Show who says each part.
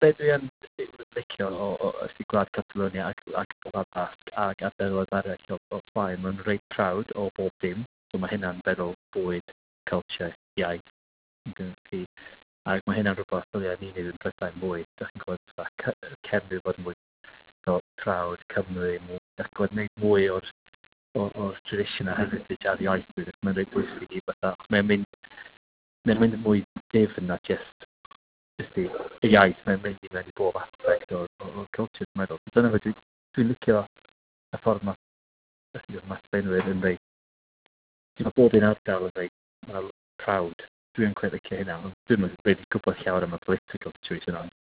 Speaker 1: beth dwi'n licio o ysdi Gwlad Catalonia ac Gwlad Basg ac ardaloedd arall o blaen. Mae'n reit proud o bob dim. So mae hynna'n feddwl bwyd, culture, iaith. Ac mae hynna'n rhywbeth ddylia ni wneud yn Prydain mwy. Dach chi'n gwybod Cymru fod yn mwy proud, Cymru, dach chi'n gwybod wneud mwy o'r tradition a heritage a'r iaith. Mae'n reit bwysig i fatha. Mae'n mynd mwy difn na just y iaith. Mae'n mynd i mewn i bob aspect o'r culture, dwi'n meddwl. Dyna fe dwi'n licio y ffordd mae sbenwyr yn reit. Mae bob un ardal yn reit proud. Dwi'n quite licio hynna. Dwi'n mynd gwybod llawer am y political situation on.